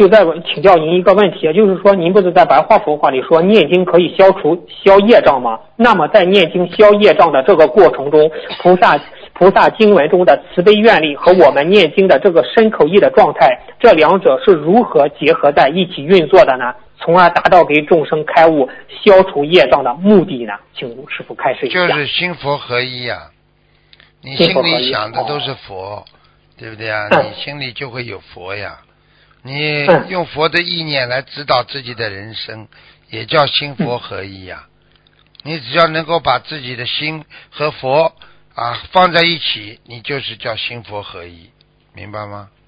就在请教您一个问题，就是说您不是在白话佛法里说念经可以消业障吗？那么在念经消业障的这个过程中，菩萨经文中的慈悲愿力和我们念经的这个身口意的状态，这两者是如何结合在一起运作的呢？从而达到给众生开悟、消除业障的目的呢？请师父开示一下。 就是心佛合一呀、你心里想的都是佛，对不对啊？你心里就会有佛呀。你用佛的意念来指导自己的人生，也叫心佛合一呀。你只要能够把自己的心和佛放在一起，你就是叫心佛合一，明白吗？